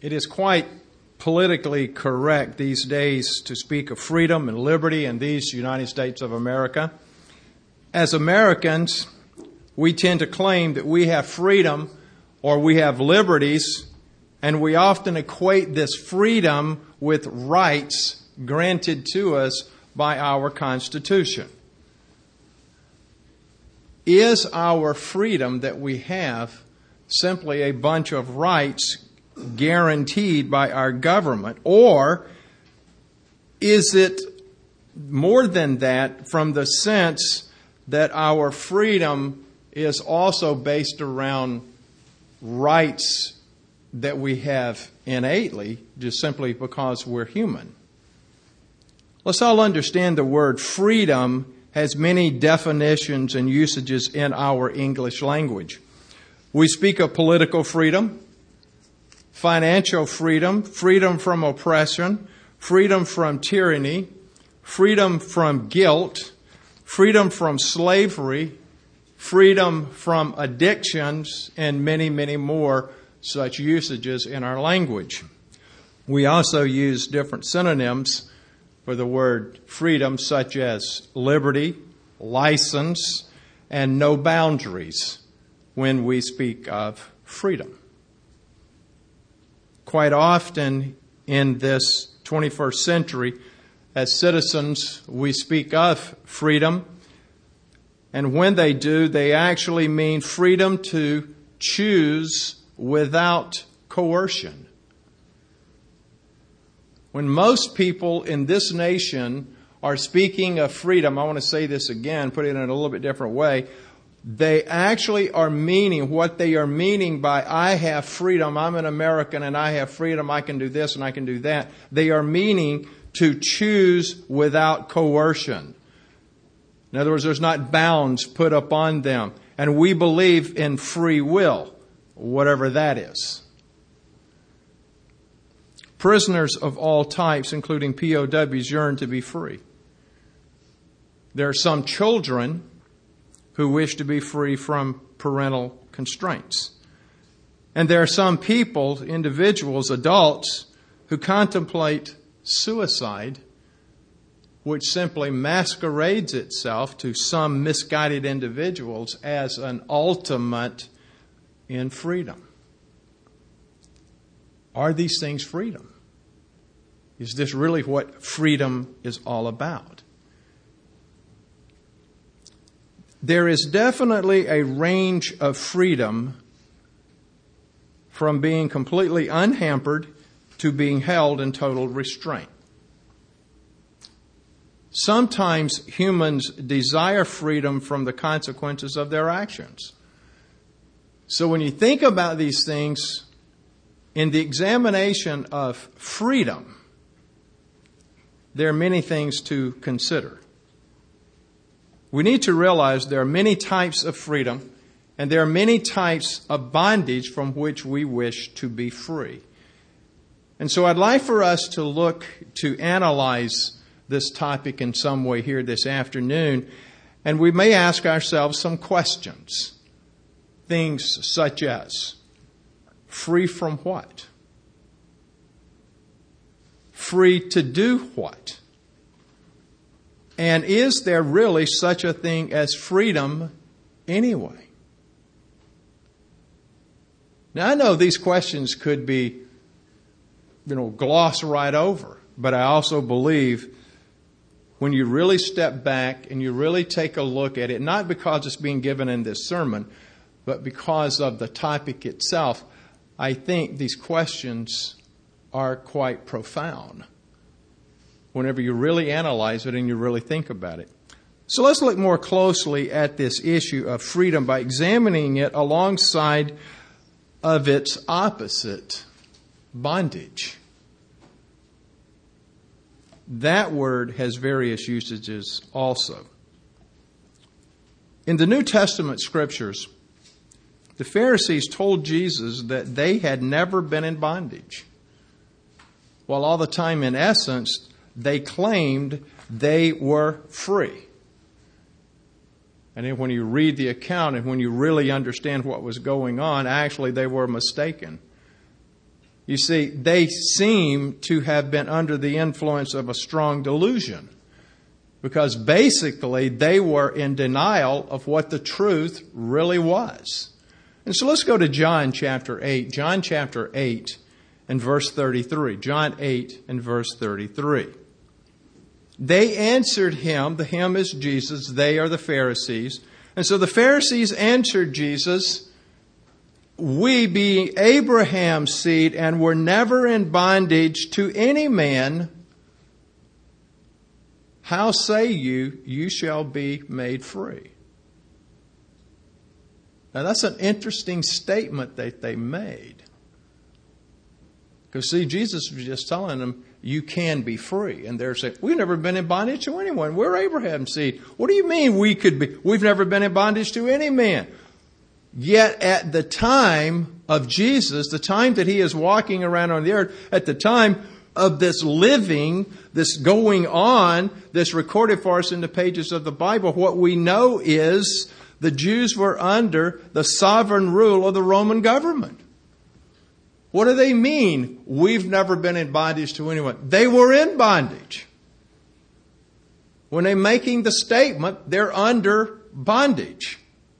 It is quite politically correct these days to speak of freedom and liberty in these United States of America. As Americans, we tend to claim that we have freedom or we have liberties, and we often equate this freedom with rights granted to us by our Constitution. Is our freedom that we have simply a bunch of rights guaranteed by our government, or is it more than that from the sense that our freedom is also based around rights that we have innately just simply because we're human? Let's all understand the word freedom has many definitions and usages in our English language. We speak of political freedom, financial freedom, freedom from oppression, freedom from tyranny, freedom from guilt, freedom from slavery, freedom from addictions, and many, many more such usages in our language. We also use different synonyms for the word freedom, such as liberty, license, and no boundaries when we speak of freedom. Quite often in this 21st century, as citizens, we speak of freedom, and when they do, they actually mean freedom to choose without coercion. When most people in this nation are speaking of freedom, I want to say this again, put it in a little bit different way, they actually are meaning what they are meaning by I have freedom, I'm an American and I have freedom, I can do this and I can do that. They are meaning to choose without coercion. In other words, there's not bounds put upon them. And we believe in free will, whatever that is. Prisoners of all types, including POWs, yearn to be free. There are some children who wish to be free from parental constraints. And there are some people, individuals, adults, who contemplate suicide, which simply masquerades itself to some misguided individuals as an ultimate in freedom. Are these things freedom? Is this really what freedom is all about? There is definitely a range of freedom from being completely unhampered to being held in total restraint. Sometimes humans desire freedom from the consequences of their actions. So when you think about these things, in the examination of freedom, there are many things to consider. We need to realize there are many types of freedom, and there are many types of bondage from which we wish to be free. And so I'd like for us to analyze this topic in some way here this afternoon, and we may ask ourselves some questions. Things such as, free from what? Free to do what? And is there really such a thing as freedom anyway? Now, I know these questions could be, glossed right over, but I also believe when you really step back and you really take a look at it, not because it's being given in this sermon, but because of the topic itself, I think these questions are quite profound whenever you really analyze it and you really think about it. So let's look more closely at this issue of freedom by examining it alongside of its opposite, bondage. That word has various usages also. In the New Testament scriptures, the Pharisees told Jesus that they had never been in bondage, while all the time, in essence, they claimed they were free. And then when you read the account and when you really understand what was going on, actually they were mistaken. You see, they seem to have been under the influence of a strong delusion, because basically they were in denial of what the truth really was. And so let's go to John chapter 8. John chapter 8 and verse 33. John 8 and verse 33. They answered him, the him is Jesus, they are the Pharisees. And so the Pharisees answered Jesus, we be Abraham's seed and were never in bondage to any man. How say you, you shall be made free? Now that's an interesting statement that they made. Because see, Jesus was just telling them, you can be free. And they're saying, we've never been in bondage to anyone. We're Abraham's seed. What do you mean we could be? We've never been in bondage to any man. Yet at the time of Jesus, the time that he is walking around on the earth, at the time of this living, this going on, this recorded for us in the pages of the Bible, what we know is the Jews were under the sovereign rule of the Roman government. What do they mean? We've never been in bondage to anyone. They were in bondage. When they're making the statement, they're under bondage.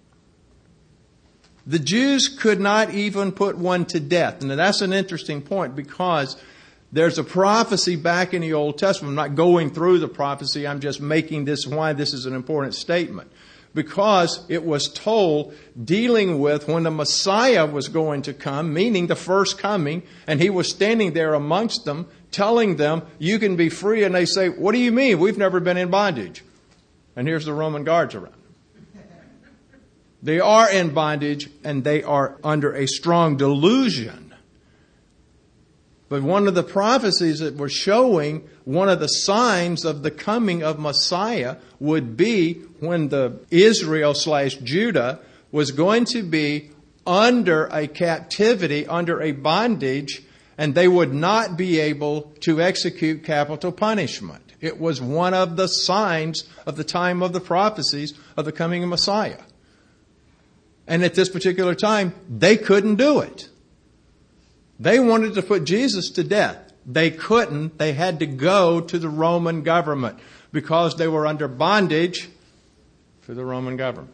The Jews could not even put one to death. And that's an interesting point, because there's a prophecy back in the Old Testament. I'm not going through the prophecy. I'm just making this why this is an important statement. Because it was told dealing with when the Messiah was going to come, meaning the first coming, and he was standing there amongst them, telling them, you can be free. And they say, what do you mean? We've never been in bondage. And here's the Roman guards around. They are in bondage, and they are under a strong delusion. But one of the prophecies that were showing one of the signs of the coming of Messiah would be when the Israel/Judah was going to be under a captivity, under a bondage, and they would not be able to execute capital punishment. It was one of the signs of the time of the prophecies of the coming of Messiah. And at this particular time, they couldn't do it. They wanted to put Jesus to death. They couldn't. They had to go to the Roman government because they were under bondage to the Roman government.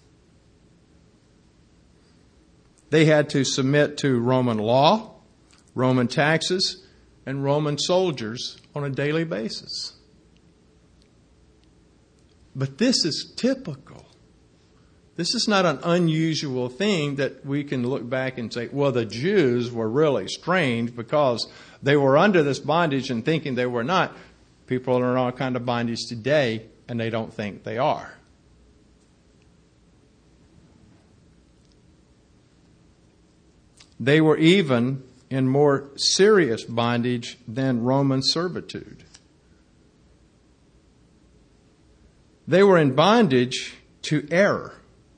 They had to submit to Roman law, Roman taxes, and Roman soldiers on a daily basis. But this is typical. This is not an unusual thing that we can look back and say, well, the Jews were really strange because they were under this bondage and thinking they were not. People are in all kind of bondage today, and they don't think they are. They were even in more serious bondage than Roman servitude. They were in bondage to error.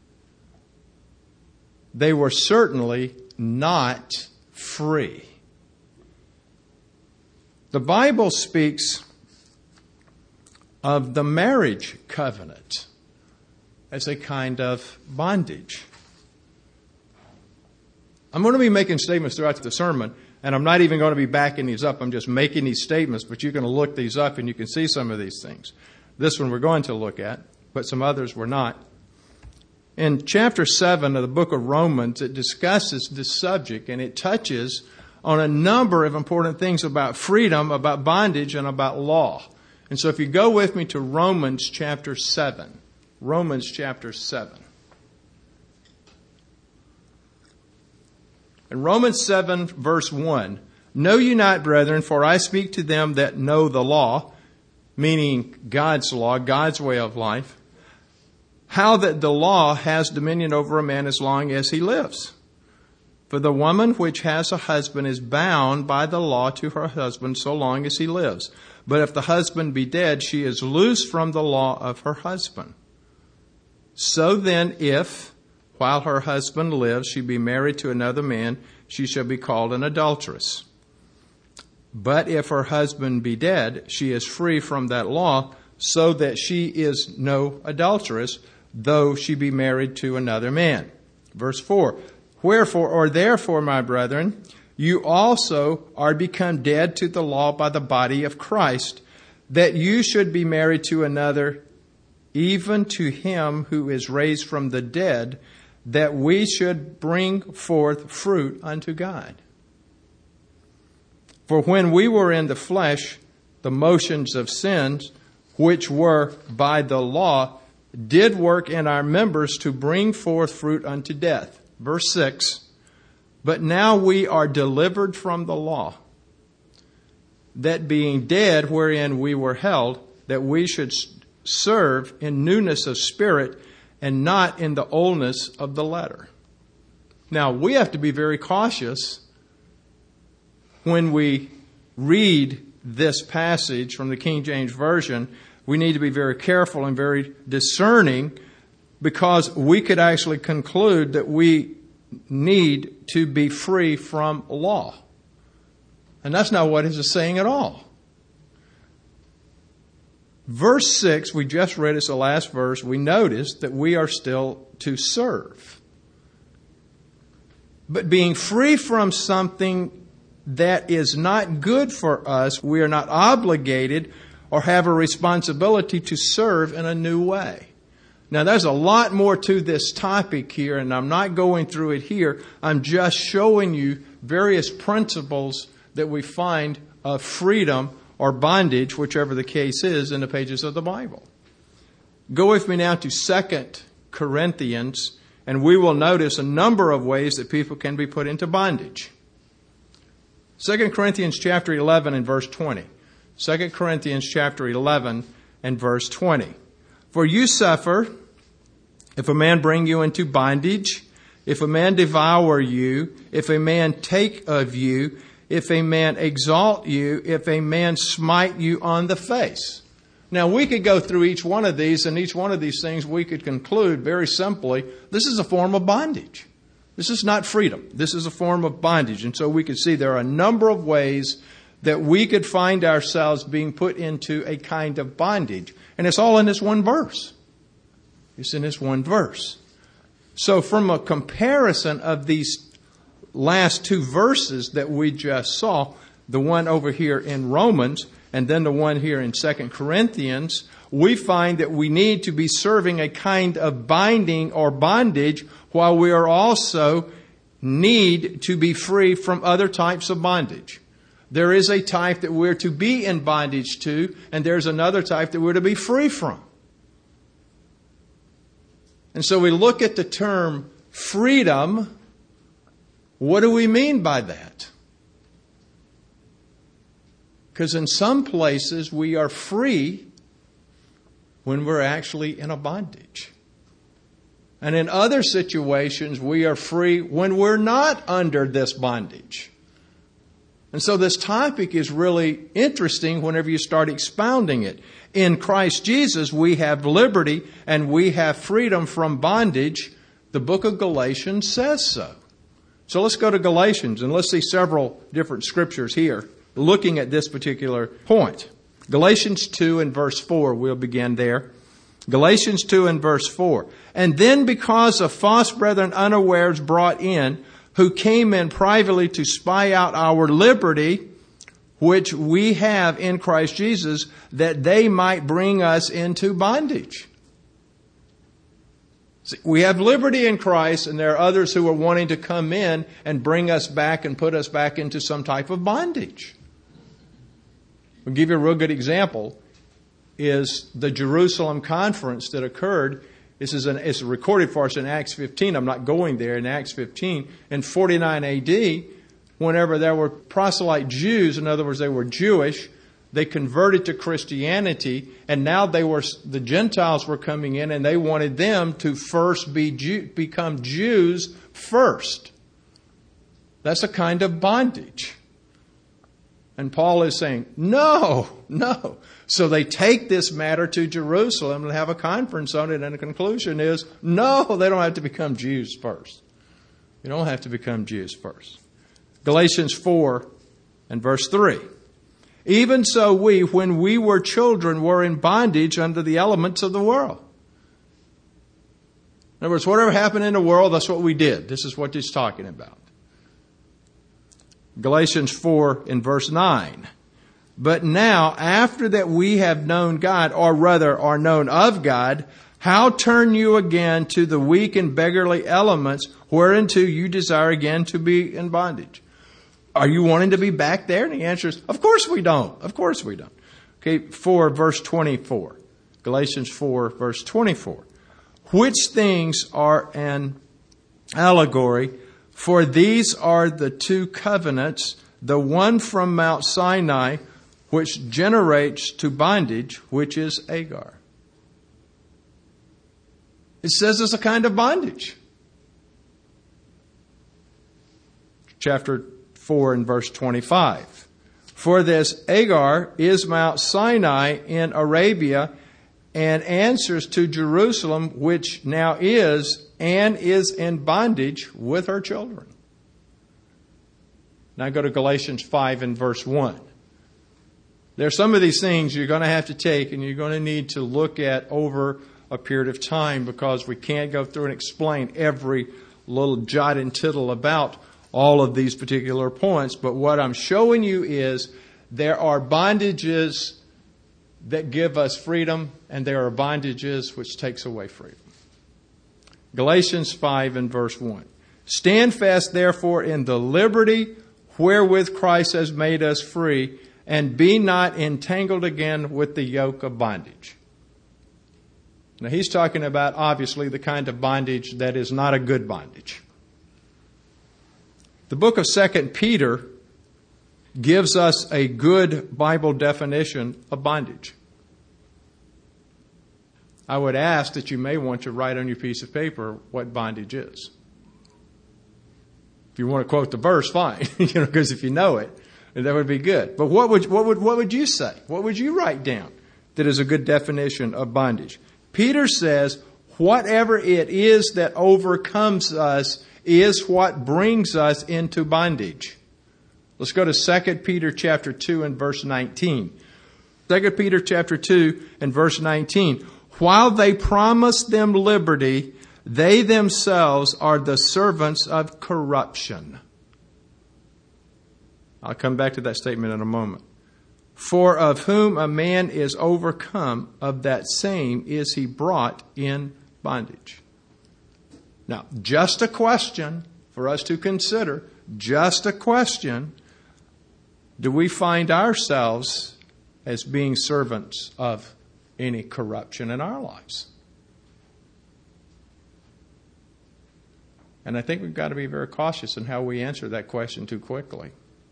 They were certainly not free. The Bible speaks of the marriage covenant as a kind of bondage. I'm going to be making statements throughout the sermon, and I'm not even going to be backing these up. I'm just making these statements, but you can look these up and you can see some of these things. This one we're going to look at, but some others we're not. In chapter 7 of the book of Romans, it discusses this subject, and it touches on a number of important things about freedom, about bondage, and about law. And so if you go with me to Romans chapter 7. Romans chapter 7. In Romans 7, verse 1, know ye not, brethren, for I speak to them that know the law, meaning God's law, God's way of life, how that the law has dominion over a man as long as he lives. For the woman which has a husband is bound by the law to her husband so long as he lives. But if the husband be dead, she is loosed from the law of her husband. So then, if, while her husband lives, she be married to another man, she shall be called an adulteress. But if her husband be dead, she is free from that law, so that she is no adulteress, though she be married to another man. Verse 4, wherefore, or therefore, my brethren, you also are become dead to the law by the body of Christ, that you should be married to another, even to him who is raised from the dead, that we should bring forth fruit unto God. For when we were in the flesh, the motions of sins, which were by the law, did work in our members to bring forth fruit unto death. Verse 6, but now we are delivered from the law, that being dead wherein we were held, that we should serve in newness of spirit and not in the oldness of the letter. Now, we have to be very cautious when we read this passage from the King James Version. We need to be very careful and very discerning, because we could actually conclude that we need to be free from law. And that's not what it is saying at all. Verse 6, we just read, it's the last verse. We noticed that we are still to serve. But being free from something that is not good for us, we are not obligated or have a responsibility to serve in a new way. Now, there's a lot more to this topic here, and I'm not going through it here. I'm just showing you various principles that we find of freedom or bondage, whichever the case is, in the pages of the Bible. Go with me now to 2 Corinthians, and we will notice a number of ways that people can be put into bondage. 2 Corinthians chapter 11 and verse 20. 2 Corinthians chapter 11 and verse 20. For you suffer, if a man bring you into bondage, if a man devour you, if a man take of you, if a man exalt you, if a man smite you on the face. Now, we could go through each one of these, and each one of these things we could conclude very simply, this is a form of bondage. This is not freedom. This is a form of bondage. And so we could see there are a number of ways that we could find ourselves being put into a kind of bondage. And it's all in this one verse. It's in this one verse. So from a comparison of these last two verses that we just saw, the one over here in Romans and then the one here in 2 Corinthians, we find that we need to be serving a kind of binding or bondage, while we are also need to be free from other types of bondage. There is a type that we're to be in bondage to, and there's another type that we're to be free from. And so we look at the term freedom. What do we mean by that? Because in some places we are free when we're actually in a bondage. And in other situations we are free when we're not under this bondage. And so this topic is really interesting whenever you start expounding it. In Christ Jesus we have liberty and we have freedom from bondage. The book of Galatians says so. So let's go to Galatians and let's see several different scriptures here looking at this particular point. Galatians 2 and verse 4, we'll begin there. Galatians 2 and verse 4. And then because of false brethren unawares brought in, who came in privately to spy out our liberty, which we have in Christ Jesus, that they might bring us into bondage. See, we have liberty in Christ, and there are others who are wanting to come in and bring us back and put us back into some type of bondage. I'll give you a real good example. Is the Jerusalem conference that occurred. It's recorded for us in Acts 15. I'm not going there. In Acts 15, in 49 AD, whenever there were proselyte Jews, in other words, they were Jewish, they converted to Christianity, and now the Gentiles were coming in, and they wanted them to first become Jews first. That's a kind of bondage. And Paul is saying, no. So they take this matter to Jerusalem and have a conference on it, and the conclusion is, no, they don't have to become Jews first. You don't have to become Jews first. Galatians 4 and verse 3. Even so we, when we were children, were in bondage under the elements of the world. In other words, whatever happened in the world, that's what we did. This is what he's talking about. Galatians 4 in verse 9. But now, after that we have known God, or rather are known of God, how turn you again to the weak and beggarly elements whereunto you desire again to be in bondage? Are you wanting to be back there? And the answer is, of course we don't. Of course we don't. Okay, 4 verse 24. Galatians 4 verse 24. Which things are an allegory? For these are the two covenants, the one from Mount Sinai, which generates to bondage, which is Agar. It says it's a kind of bondage. Chapter 4 and verse 25. For this Agar is Mount Sinai in Arabia, and answers to Jerusalem, which now is and is in bondage with her children. Now go to Galatians 5 and verse 1. There are some of these things you're going to have to take and you're going to need to look at over a period of time, because we can't go through and explain every little jot and tittle about all of these particular points. But what I'm showing you is there are bondages that give us freedom, and there are bondages which takes away freedom. Galatians 5 and verse 1. Stand fast, therefore, in the liberty wherewith Christ has made us free, and be not entangled again with the yoke of bondage. Now, he's talking about, obviously, the kind of bondage that is not a good bondage. The book of 2 Peter gives us a good Bible definition of bondage. I would ask that you may want to write on your piece of paper what bondage is. If you want to quote the verse, fine, because if you know it, that would be good. But what would you say? What would you write down that is a good definition of bondage? Peter says, whatever it is that overcomes us is what brings us into bondage. Let's go to 2 Peter chapter 2 and verse 19. 2 Peter chapter 2 and verse 19. While they promise them liberty, they themselves are the servants of corruption. I'll come back to that statement in a moment. For of whom a man is overcome, of that same is he brought in bondage. Now, just a question for us to consider, just a question. Do we find ourselves as being servants of any corruption in our lives? And I think we've got to be very cautious in how we answer that question too quickly.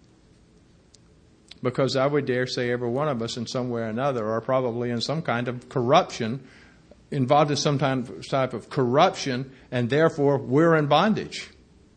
Because I would dare say every one of us in some way or another are probably in some kind of corruption, involved in some type of corruption, and therefore we're in bondage.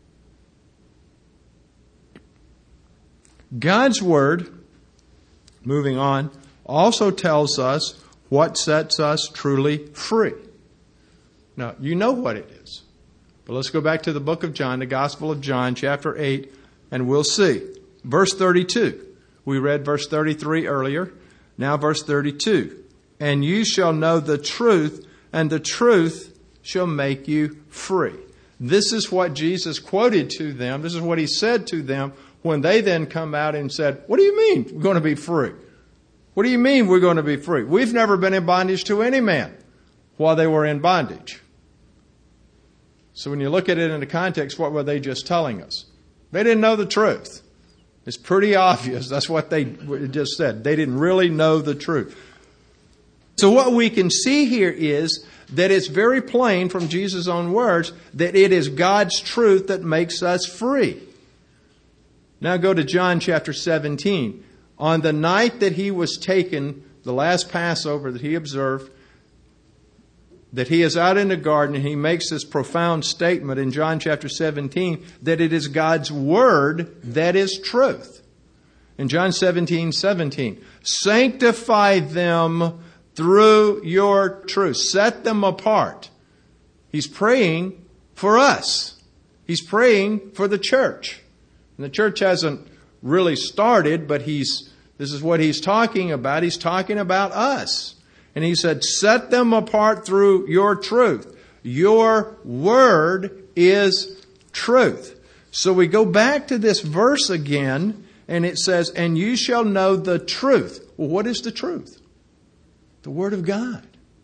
God's Word, moving on, also tells us what sets us truly free. Now, you know what it is. But let's go back to the book of John, the Gospel of John, chapter 8, and we'll see. Verse 32. We read verse 33 earlier. Now verse 32. And you shall know the truth, and the truth shall make you free. This is what Jesus quoted to them. This is what he said to them when they then come out and said, what do you mean we're going to be free? What do you mean we're going to be free? We've never been in bondage to any man while they were in bondage. So when you look at it in the context, what were they just telling us? They didn't know the truth. It's pretty obvious. That's what they just said. They didn't really know the truth. So what we can see here is that it's very plain from Jesus' own words that it is God's truth that makes us free. Now go to John chapter 17. On the night that he was taken, the last Passover that he observed, that he is out in the garden and he makes this profound statement in John chapter 17 that it is God's Word that is truth. In John 17:17, sanctify them through your truth. Set them apart. He's praying for us. He's praying for the church. And the church hasn't really started, but this is what he's talking about. He's talking about us. And he said, set them apart through your truth. Your word is truth. So we go back to this verse again, and it says, and you shall know the truth. Well, what is the truth? The Word of God.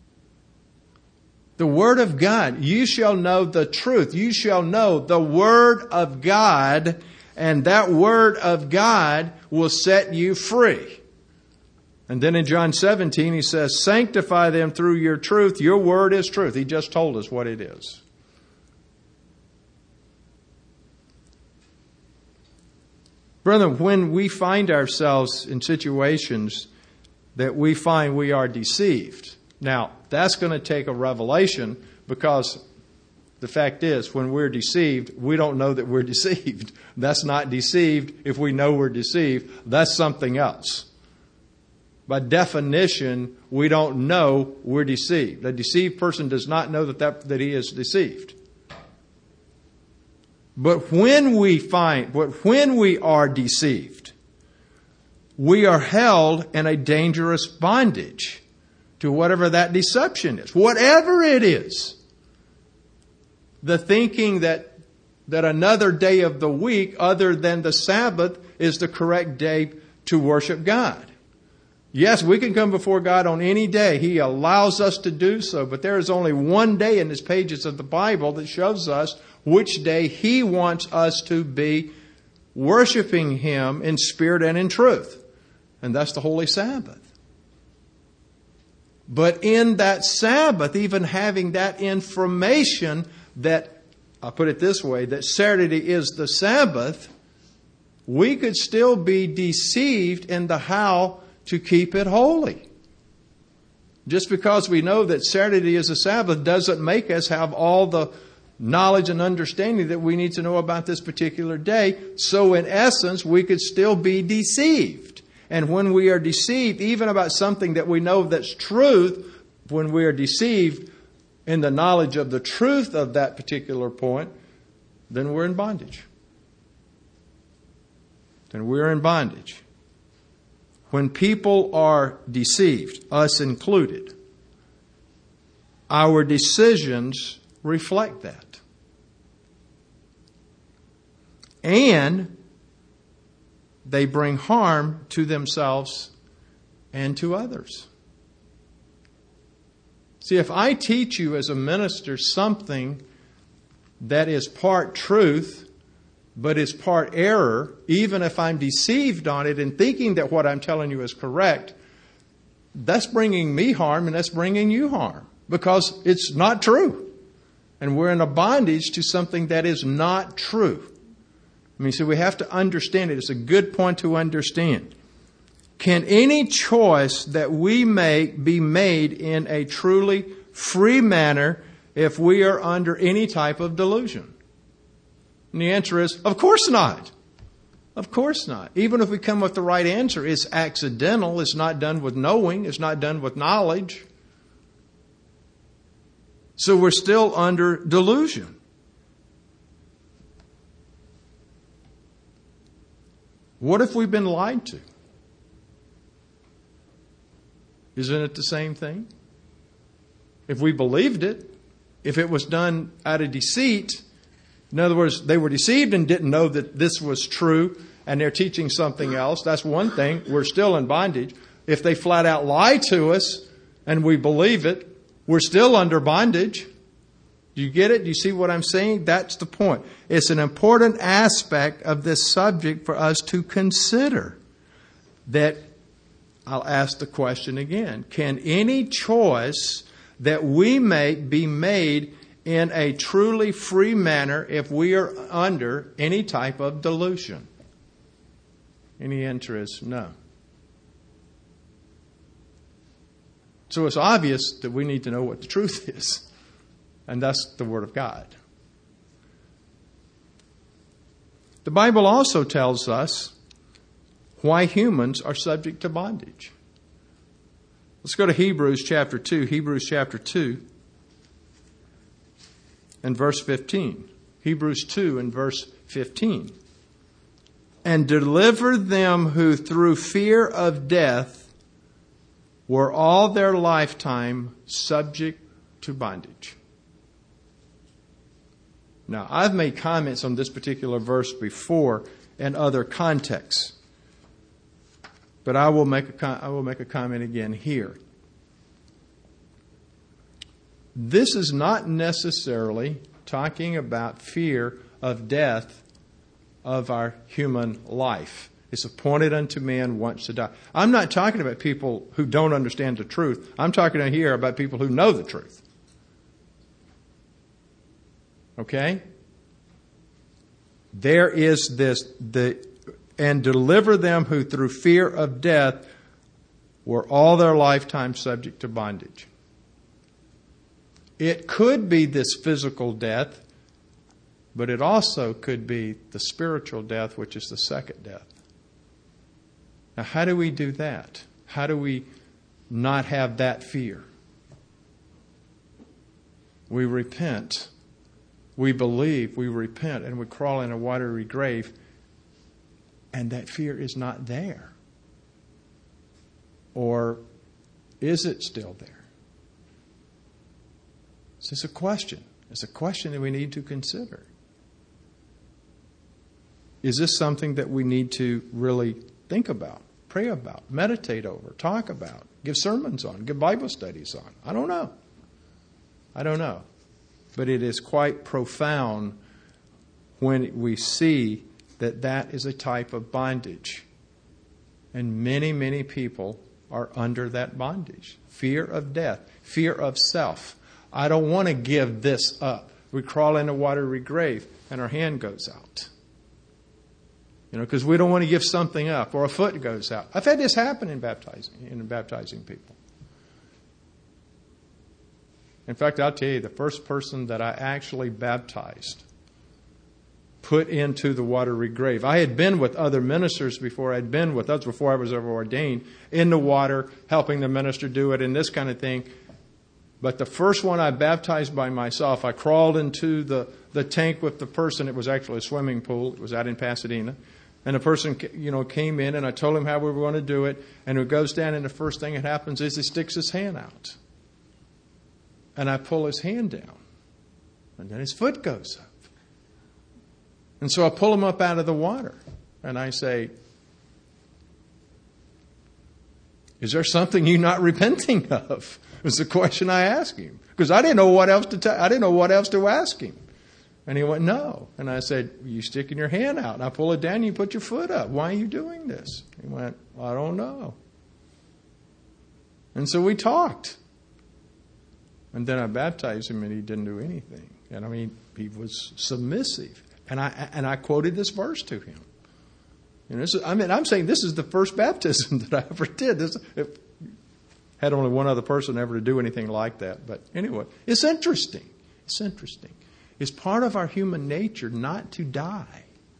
The Word of God. You shall know the truth. You shall know the Word of God, and that Word of God will set you free. And then in John 17, he says, sanctify them through your truth. Your word is truth. He just told us what it is. Brethren, when we find ourselves in situations that we find we are deceived, now that's going to take a revelation, because the fact is, when we're deceived, we don't know that we're deceived. That's not deceived if we know we're deceived. That's something else. By definition, we don't know we're deceived. A deceived person does not know that he is deceived. But when we are deceived, we are held in a dangerous bondage to whatever that deception is. Whatever it is. The thinking that another day of the week other than the Sabbath is the correct day to worship God. Yes, we can come before God on any day. He allows us to do so. But there is only one day in these pages of the Bible that shows us which day He wants us to be worshiping Him in spirit and in truth. And that's the Holy Sabbath. But in that Sabbath, even having that information that, I'll put it this way, that Saturday is the Sabbath, we could still be deceived in the how to keep it holy. Just because we know that Saturday is a Sabbath doesn't make us have all the knowledge and understanding that we need to know about this particular day. So in essence, we could still be deceived. And when we are deceived, even about something that we know that's truth, when we are deceived in the knowledge of the truth of that particular point, then we're in bondage. Then we're in bondage. When people are deceived, us included, our decisions reflect that. And they bring harm to themselves and to others. See, if I teach you as a minister something that is part truth, but is part error, even if I'm deceived on it and thinking that what I'm telling you is correct, that's bringing me harm and that's bringing you harm because it's not true. And we're in a bondage to something that is not true. I mean, so we have to understand it. It's a good point to understand. Can any choice that we make be made in a truly free manner if we are under any type of delusion? And the answer is, of course not. Of course not. Even if we come with the right answer, it's accidental. It's not done with knowing. It's not done with knowledge. So we're still under delusion. What if we've been lied to? Isn't it the same thing? If we believed it, if it was done out of deceit, in other words, they were deceived and didn't know that this was true and they're teaching something else, that's one thing. We're still in bondage. If they flat out lie to us and we believe it, we're still under bondage. Do you get it? Do you see what I'm saying? That's the point. It's an important aspect of this subject for us to consider. That, I'll ask the question again. Can any choice that we make be made in a truly free manner if we are under any type of delusion? Any interest? No. So it's obvious that we need to know what the truth is. And that's the Word of God. The Bible also tells us why humans are subject to bondage. Let's go to Hebrews chapter 2. Hebrews chapter 2 and verse 15. Hebrews 2 and verse 15. And deliver them who through fear of death were all their lifetime subject to bondage. Now, I've made comments on this particular verse before in other contexts, but I will make a comment again here. This is not necessarily talking about fear of death of our human life. It's appointed unto man once to die. I'm not talking about people who don't understand the truth. I'm talking here about people who know the truth. Okay? There is and deliver them who through fear of death were all their lifetime subject to bondage. It could be this physical death, but it also could be the spiritual death, which is the second death. Now, how do we do that? How do we not have that fear? We repent. We believe, we repent, and we crawl in a watery grave, and that fear is not there. Or is it still there? This is a question. It's a question that we need to consider. Is this something that we need to really think about, pray about, meditate over, talk about, give sermons on, give Bible studies on? I don't know. But it is quite profound when we see that that is a type of bondage. And many, many people are under that bondage. Fear of death, fear of self. I don't want to give this up. We crawl in a watery grave and our hand goes out. Because we don't want to give something up, or a foot goes out. I've had this happen in baptizing people. In fact, I'll tell you, the first person that I actually baptized, put into the watery grave. I had been with other ministers before. I'd been with others before I was ever ordained, in the water, helping the minister do it and this kind of thing. But the first one I baptized by myself, I crawled into the tank with the person. It was actually a swimming pool. It was out in Pasadena. And the person, came in, and I told him how we were going to do it. And he goes down, and the first thing that happens is he sticks his hand out. And I pull his hand down. And then his foot goes up. And so I pull him up out of the water. And I say, is there something you're not repenting of? Was the question I asked him. Because I didn't know what else to ask him. And he went, no. And I said, you sticking your hand out. And I pull it down and you put your foot up. Why are you doing this? He went, I don't know. And so we talked. And then I baptized him and he didn't do anything. And he was submissive. And I quoted this verse to him. I'm saying this is the first baptism that I ever did. Had only one other person ever to do anything like that. But anyway, it's interesting. It's part of our human nature not to die.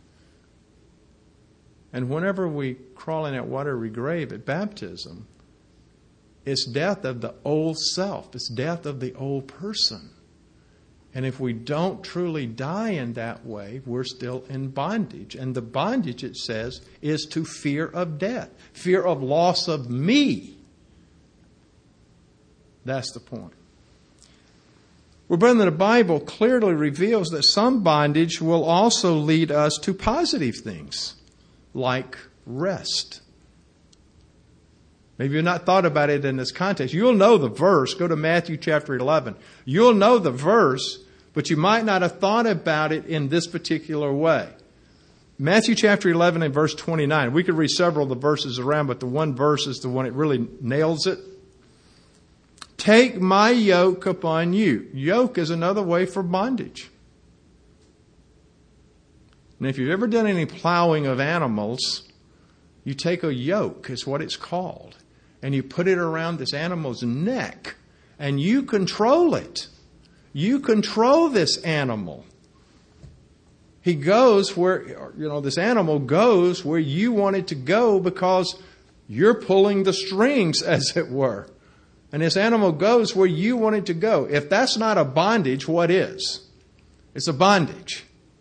And whenever we crawl in that watery grave at baptism, it's death of the old self. It's death of the old person. And if we don't truly die in that way, we're still in bondage. And the bondage, it says, is to fear of death. Fear of loss of me. That's the point. Well, brethren, the Bible clearly reveals that some bondage will also lead us to positive things, like rest. Maybe you've not thought about it in this context. You'll know the verse. Go to Matthew chapter 11. You'll know the verse, but you might not have thought about it in this particular way. Matthew chapter 11 and verse 29. We could read several of the verses around, but the one verse is the one that really nails it. Take my yoke upon you. Yoke is another way for bondage. And if you've ever done any plowing of animals, you take a yoke, is what it's called, and you put it around this animal's neck, and you control it. You control this animal. He goes where, this animal goes where you want it to go because you're pulling the strings, as it were. And this animal goes where you want it to go. If that's not a bondage, what is? It's a bondage.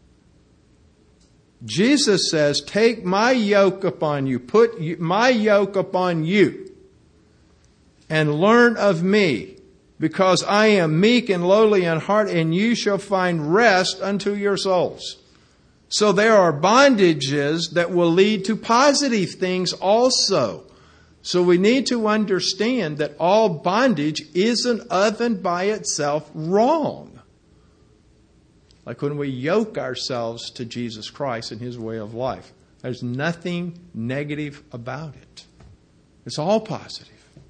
Jesus says, take my yoke upon you. Put my yoke upon you. And learn of me. because I am meek and lowly in heart, and you shall find rest unto your souls. So there are bondages that will lead to positive things also. So we need to understand that all bondage isn't of and by itself wrong. Like when we yoke ourselves to Jesus Christ and His way of life, there's nothing negative about it. It's all positive.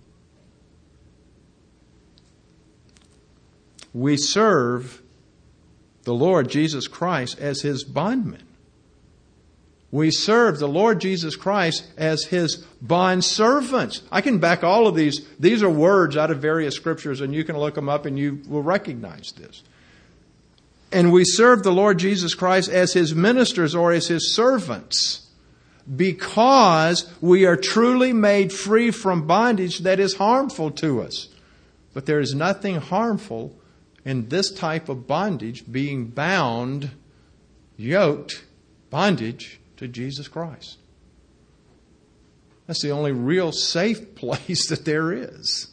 We serve the Lord Jesus Christ as His bondman. We serve the Lord Jesus Christ as His bondservants. I can back all of these. These are words out of various scriptures, and you can look them up and you will recognize this. And we serve the Lord Jesus Christ as His ministers or as His servants because we are truly made free from bondage that is harmful to us. But there is nothing harmful in this type of bondage, being bound, yoked, bondage to Jesus Christ. That's the only real safe place that there is.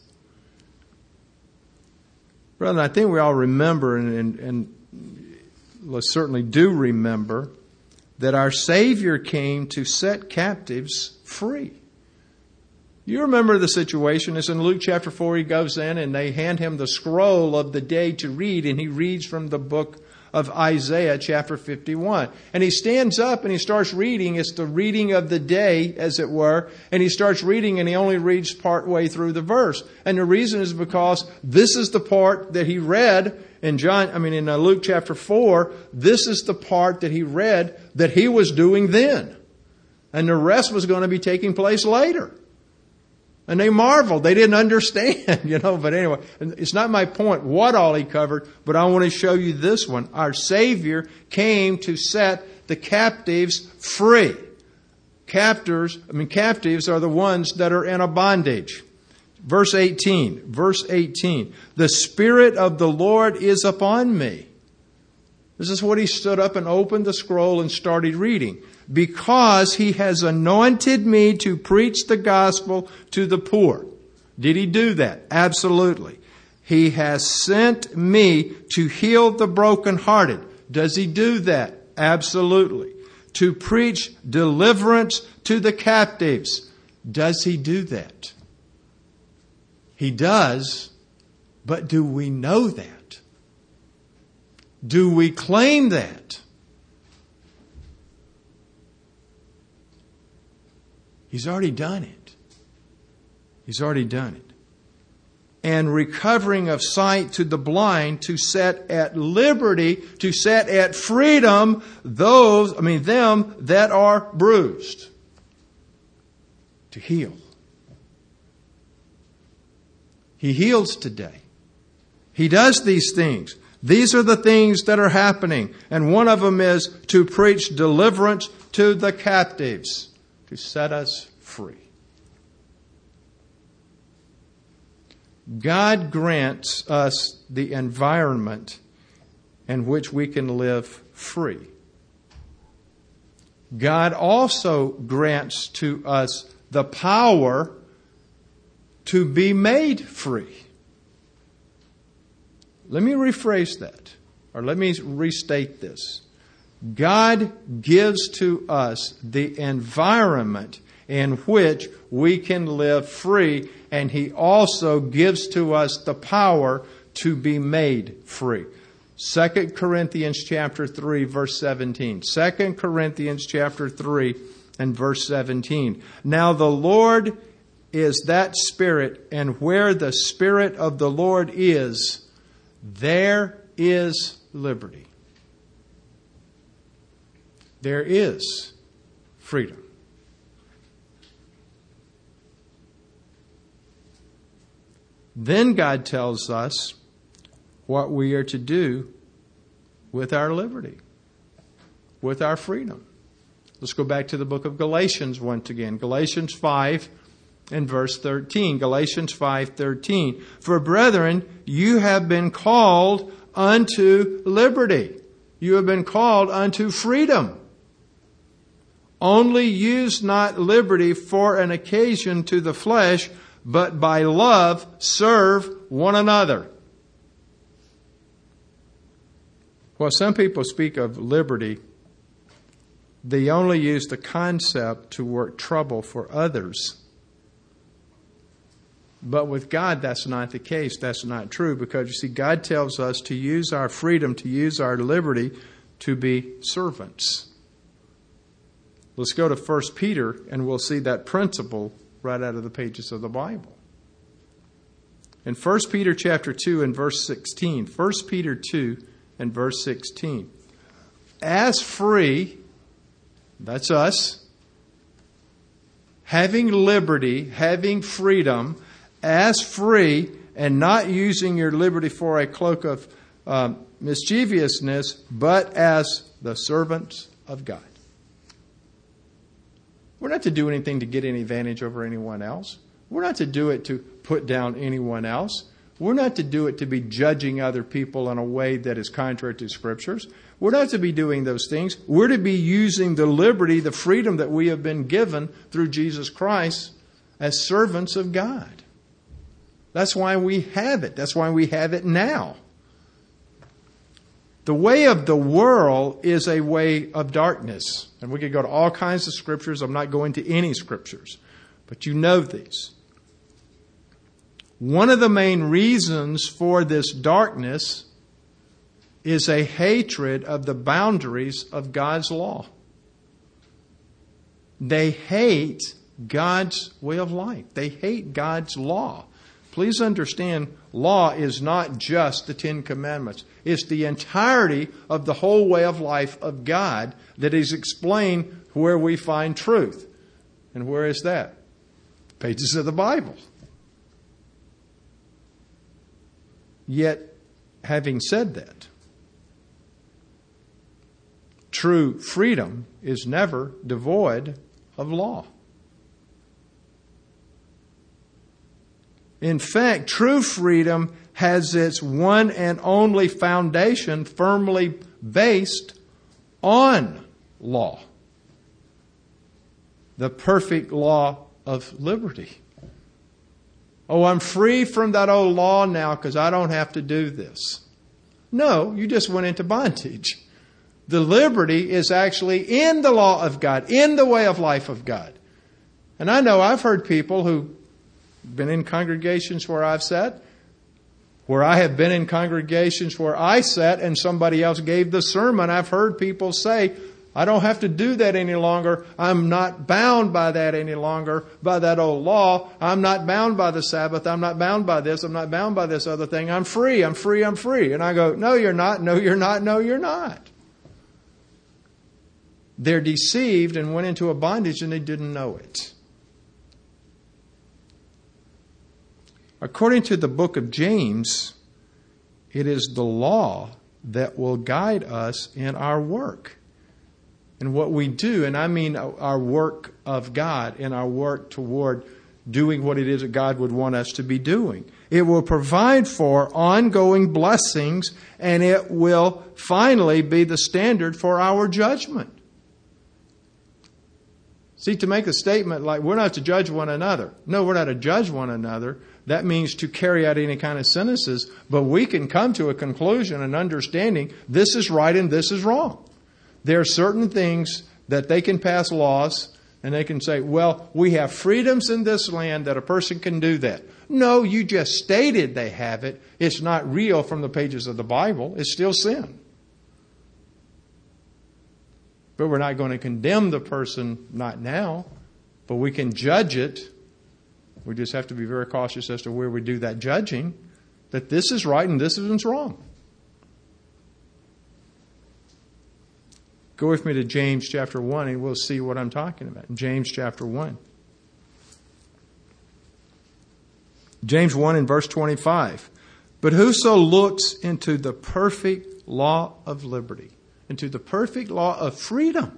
Brethren, I think we all remember, and let's certainly do remember, that our Savior came to set captives free. You remember the situation. It's in Luke chapter 4. He goes in and they hand him the scroll of the day to read, and he reads from the book of Isaiah chapter 51. And he stands up and he starts reading. It's the reading of the day, as it were. And he starts reading and he only reads part way through the verse. And the reason is because this is the part that he read in Luke chapter 4. This is the part that he read that he was doing then. And the rest was going to be taking place later. And they marveled. They didn't understand, But anyway, it's not my point what all he covered, but I want to show you this one. Our Savior came to set the captives free. Captives are the ones that are in a bondage. Verse 18. The Spirit of the Lord is upon me. This is what he stood up and opened the scroll and started reading. Because He has anointed me to preach the gospel to the poor. Did He do that? Absolutely. He has sent me to heal the brokenhearted. Does He do that? Absolutely. To preach deliverance to the captives. Does He do that? He does, but do we know that? Do we claim that? He's already done it. He's already done it. And recovering of sight to the blind, to set at liberty, to set at freedom them that are bruised. To heal. He heals today. He does these things. These are the things that are happening. And one of them is to preach deliverance to the captives. To set us free. God grants us the environment in which we can live free. God also grants to us the power to be made free. Let me rephrase that, or let me restate this. God gives to us the environment in which we can live free, and He also gives to us the power to be made free. 2 Corinthians chapter 3, verse 17. 2 Corinthians chapter 3 and verse 17. Now the Lord is that Spirit, and where the Spirit of the Lord is, there is liberty. There is freedom. Then God tells us what we are to do with our liberty, with our freedom. Let's go back to the book of Galatians once again. Galatians 5 and verse 13. Galatians 5:13. For brethren, you have been called unto liberty. You have been called unto freedom. Only use not liberty for an occasion to the flesh, but by love serve one another. Well, some people speak of liberty. They only use the concept to work trouble for others. But with God, that's not the case. That's not true, because you see, God tells us to use our freedom, to use our liberty to be servants. Let's go to 1 Peter and we'll see that principle right out of the pages of the Bible. In 1 Peter chapter 2 and verse 16, 1 Peter 2 and verse 16, as free, that's us, having liberty, having freedom, as free, and not using your liberty for a cloak of mischievousness, but as the servants of God. We're not to do anything to get any advantage over anyone else. We're not to do it to put down anyone else. We're not to do it to be judging other people in a way that is contrary to Scriptures. We're not to be doing those things. We're to be using the liberty, the freedom that we have been given through Jesus Christ as servants of God. That's why we have it. That's why we have it now. The way of the world is a way of darkness. And we could go to all kinds of scriptures. I'm not going to any scriptures. But you know these. One of the main reasons for this darkness is a hatred of the boundaries of God's law. They hate God's way of life. They hate God's law. Please understand, law is not just the Ten Commandments. It's the entirety of the whole way of life of God that is explained where we find truth. And where is that? Pages of the Bible. Yet, having said that, true freedom is never devoid of law. In fact, true freedom has its one and only foundation firmly based on law. The perfect law of liberty. Oh, I'm free from that old law now because I don't have to do this. No, you just went into bondage. The liberty is actually in the law of God, in the way of life of God. And I know I've heard people who been in congregations where I've sat, where I have been in congregations where I sat and somebody else gave the sermon. I've heard people say, I don't have to do that any longer. I'm not bound by that any longer, by that old law. I'm not bound by the Sabbath. I'm not bound by this. I'm not bound by this other thing. I'm free. I'm free. I'm free. And I go, no, you're not. No, you're not. No, you're not. They're deceived and went into a bondage and they didn't know it. According to the book of James, it is the law that will guide us in our work. And what we do, and I mean our work of God and our work toward doing what it is that God would want us to be doing. It will provide for ongoing blessings, and it will finally be the standard for our judgment. See, to make a statement like we're not to judge one another. No, we're not to judge one another. That means to carry out any kind of sentences, but we can come to a conclusion and understanding this is right and this is wrong. There are certain things that they can pass laws and they can say, well, we have freedoms in this land that a person can do that. No, you just stated they have it. It's not real from the pages of the Bible. It's still sin. But we're not going to condemn the person, not now, but we can judge it. We just have to be very cautious as to where we do that judging, that this is right and this isn't wrong. Go with me to James chapter 1 and we'll see what I'm talking about. James chapter 1. James 1 and verse 25. But whoso looks into the perfect law of liberty, into the perfect law of freedom.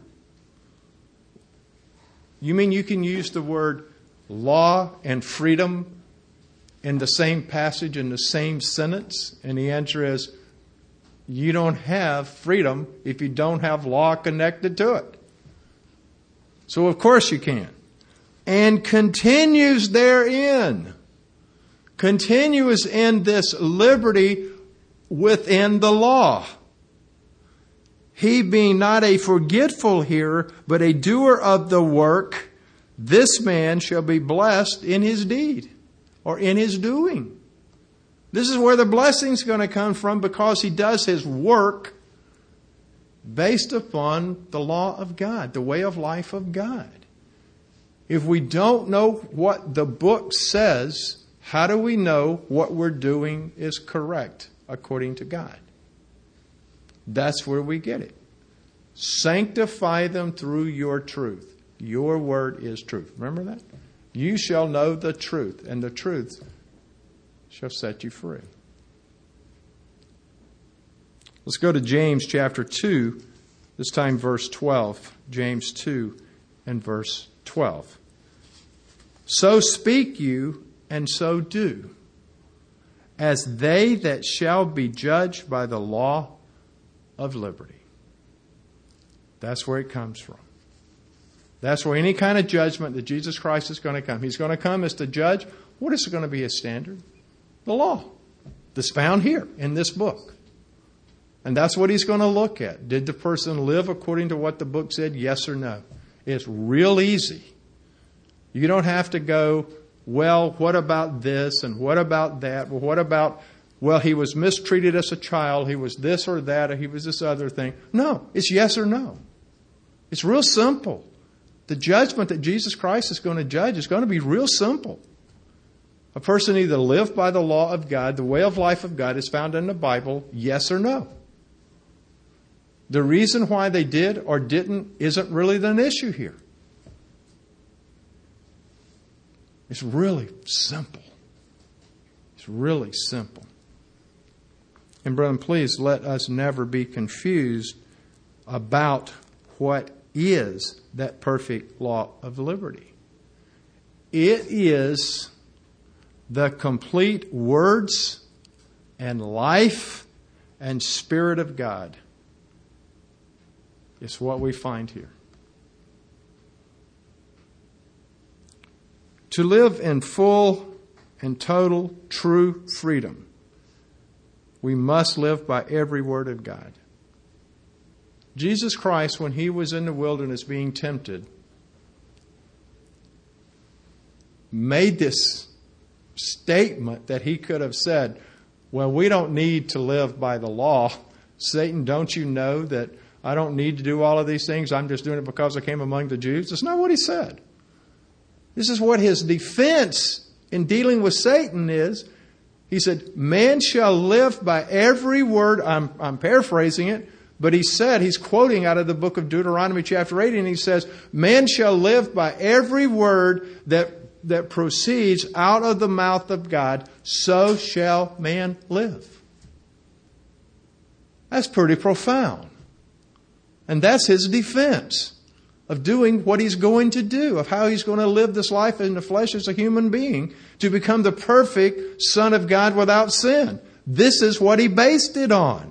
You mean you can use the word law and freedom in the same passage, in the same sentence? And the answer is, you don't have freedom if you don't have law connected to it. So of course you can. And continues therein. Continues in this liberty within the law. he being not a forgetful hearer, but a doer of the work, this man shall be blessed in his deed or in his doing. This is where the blessing's going to come from, because he does his work based upon the law of God, the way of life of God. If we don't know what the book says, how do we know what we're doing is correct according to God? That's where we get it. Sanctify them through your truth. Your word is truth. Remember that? You shall know the truth, and the truth shall set you free. Let's go to James chapter 2, this time verse 12. James 2 and verse 12. So speak you, and so do, as they that shall be judged by the law of liberty. That's where it comes from. That's where any kind of judgment that Jesus Christ is going to come. He's going to come as the judge. What is going to be his standard? The law that's found here in this book. And that's what he's going to look at. Did the person live according to what the book said? Yes or no? It's real easy. You don't have to go, well, what about this and what about that? Well, what about, well, he was mistreated as a child. He was this or that, or he was this other thing. No, it's yes or no. It's real simple. The judgment that Jesus Christ is going to judge is going to be real simple. A person either lived by the law of God, the way of life of God is found in the Bible, yes or no. The reason why they did or didn't isn't really an issue here. It's really simple. It's really simple. And brethren, please let us never be confused about what is that perfect law of liberty. It is the complete words and life and Spirit of God. It's what we find here. To live in full and total true freedom, we must live by every word of God. Jesus Christ, when he was in the wilderness being tempted, made this statement that he could have said, well, we don't need to live by the law. Satan, don't you know that I don't need to do all of these things? I'm just doing it because I came among the Jews. That's not what he said. This is what his defense in dealing with Satan is. He said, man shall live by every word. I'm paraphrasing it, but he said, he's quoting out of the book of Deuteronomy chapter 8, and he says, man shall live by every word that proceeds out of the mouth of God, so shall man live. That's pretty profound. And that's his defense of doing what he's going to do, of how he's going to live this life in the flesh as a human being to become the perfect Son of God without sin. This is what he based it on.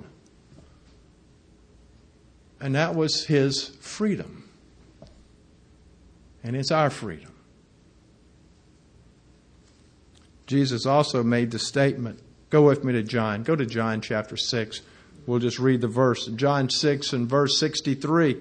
And that was his freedom. And it's our freedom. Jesus also made the statement. Go with me to John. Go to John chapter 6. We'll just read the verse. John 6 and verse 63.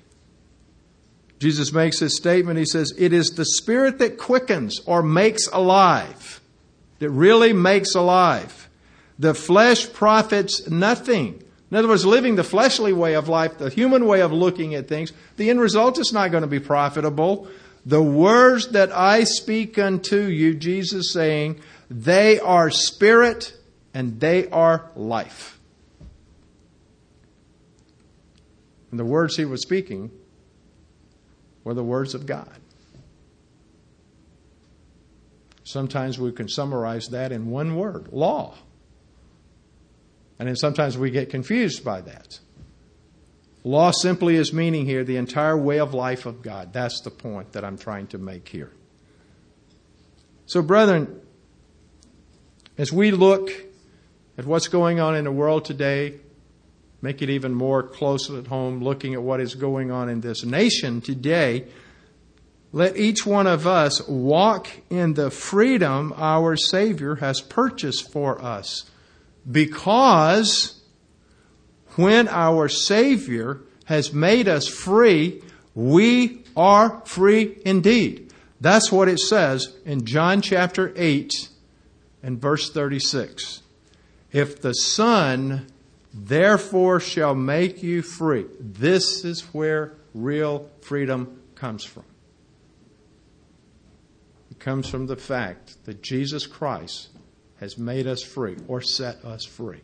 Jesus makes this statement. He says, it is the Spirit that quickens or makes alive. That really makes alive. The flesh profits nothing. In other words, living the fleshly way of life, the human way of looking at things, the end result is not going to be profitable. The words that I speak unto you, Jesus saying, they are spirit and they are life. And the words he was speaking were the words of God. Sometimes we can summarize that in one word, law. And then sometimes we get confused by that. Law simply is meaning here the entire way of life of God. That's the point that I'm trying to make here. So, brethren, as we look at what's going on in the world today, make it even more close at home, looking at what is going on in this nation today, let each one of us walk in the freedom our Savior has purchased for us. Because when our Savior has made us free, we are free indeed. That's what it says in John chapter 8 and verse 36. If the Son therefore shall make you free. This is where real freedom comes from. It comes from the fact that Jesus Christ has made us free or set us free.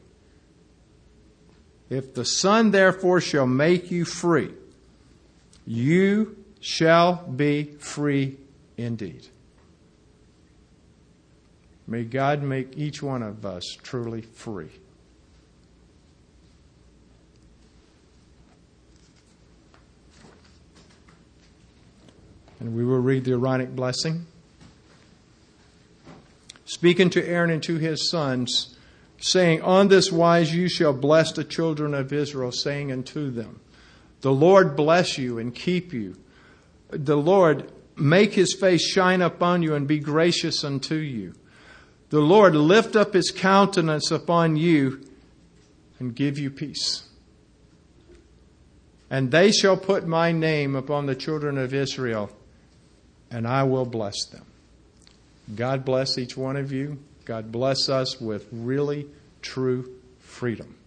If the Son therefore shall make you free, you shall be free indeed. May God make each one of us truly free. And we will read the Aaronic blessing. Speaking to Aaron and to his sons, saying, On this wise you shall bless the children of Israel, saying unto them, The Lord bless you and keep you. The Lord make his face shine upon you and be gracious unto you. The Lord lift up his countenance upon you and give you peace. And they shall put my name upon the children of Israel, and I will bless them. God bless each one of you. God bless us with really true freedom.